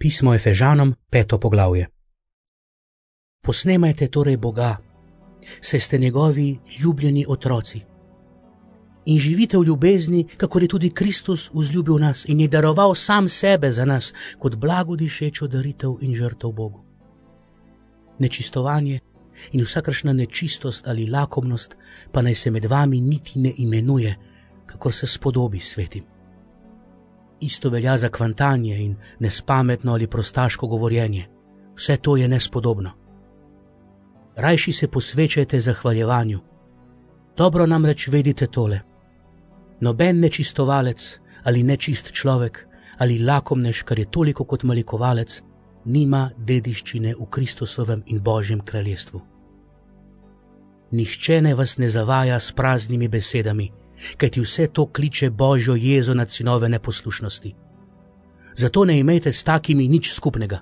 Pismo Efežanom, 5. poglavje. Posnemajte torej Boga, saj ste njegovi ljubljeni otroci. In živite v ljubezni, kakor je tudi Kristus vzljubil nas in je daroval sam sebe za nas, kot blagodišečo daritev in žrtev Bogu. Nečistovanje in vsakršna nečistost ali lakomnost pa naj se med vami niti ne imenuje, kakor se spodobi svetim. Isto velja za kvantanje in nespametno ali prostaško govorjenje. Vse to je nespodobno. Rajši se posvečajte zahvaljevanju. Dobro namreč vedite tole. Noben nečistovalec ali nečist človek ali lakomnež, kar je toliko kot malikovalec, nima dediščine v Kristusovem in Božjem kraljestvu. Nihče ne vas ne zavaja s praznimi besedami, kajti vse to kliče Božjo jezo nad sinove neposlušnosti. Zato ne imejte s takimi nič skupnega.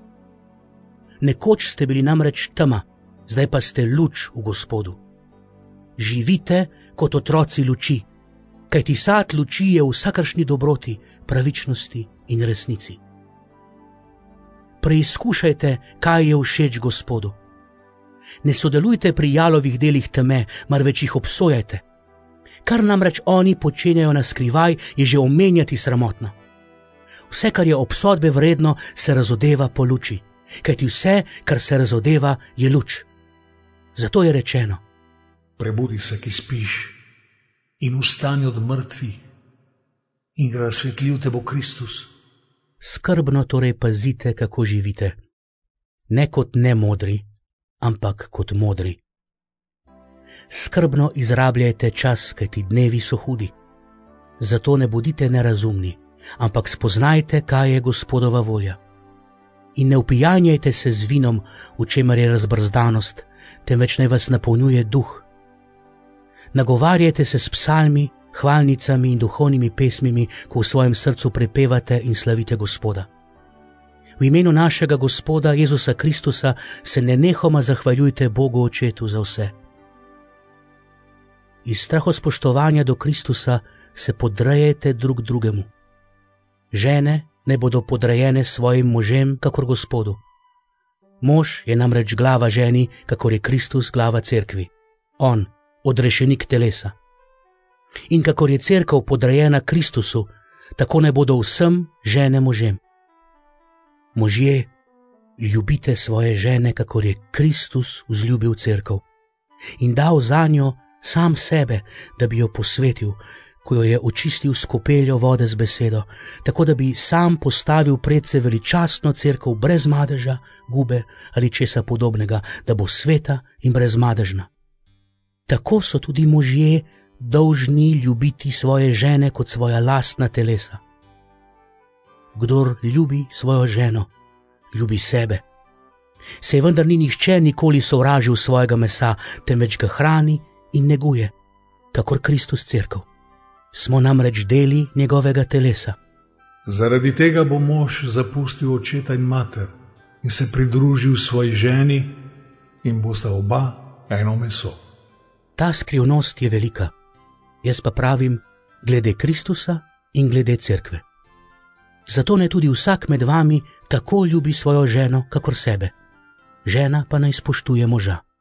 Nekoč ste bili namreč tema, zdaj pa ste luč v Gospodu. Živite kot otroci luči, kajti sad luči je v vsakršni dobroti, pravičnosti in resnici. Preizkušajte, kaj je všeč Gospodu. Ne sodelujte pri jalovih delih teme, marveč jih obsojajte. Kar namreč oni počenjajo na skrivaj, je že omenjati sramotno. Vse, kar je obsodbe vredno, se razodeva po luči, kajti vse, kar se razodeva, je luč. Zato je rečeno: prebudi se, ki spiš, in vstani od mrtvih, in razsvetlil te bo Kristus. Skrbno torej pazite, kako živite. Ne kot nemodri, ampak kot modri. Skrbno izrabljajte čas, kajti dnevi so hudi. Zato ne bodite nerazumni, ampak spoznajte, kaj je Gospodova volja. In ne upijanjajte se z vinom, v čemer je razbrzdanost, temveč naj vas napolnjuje duh. Nagovarjajte se s psalmi, hvalnicami in duhovnimi pesmimi, ko v svojem srcu prepevate in slavite Gospoda. V imenu našega Gospoda Jezusa Kristusa se nenehoma zahvaljujte Bogu Očetu za vse. Iz strahospoštovanja do Kristusa se podrejajte drug drugemu. Žene ne bodo podrejene svojim možem, kakor Gospodu. Mož je namreč glava ženi, kakor je Kristus glava cerkvi. On, odrešenik telesa. In kakor je cerkev podrejena Kristusu, tako ne bodo vsem žene možem. Možje, ljubite svoje žene, kakor je Kristus vzljubil cerkev in dal zanjo sam sebe, da bi jo posvetil, ko jo je očistil s kopeljo vode z besedo, tako da bi sam postavil predse veličastno cerkev brez madeža, gube ali česa podobnega, da bo sveta in brezmadežna. Tako so tudi možje dolžni ljubiti svoje žene kot svoja lastna telesa. Kdor ljubi svojo ženo, ljubi sebe. Saj vendar ni nihče nikoli sovražil svojega mesa, temveč ga hrani in neguje, kakor Kristus cerkev. Smo namreč deli njegovega telesa. Zaradi tega bo mož zapustil očeta in mater in se pridružil svoji ženi in bosta oba eno meso. Ta skrivnost je velika. Jaz pa pravim, glede Kristusa in glede cerkve. Zato naj tudi vsak med vami tako ljubi svojo ženo, kakor sebe. Žena pa naj spoštuje moža.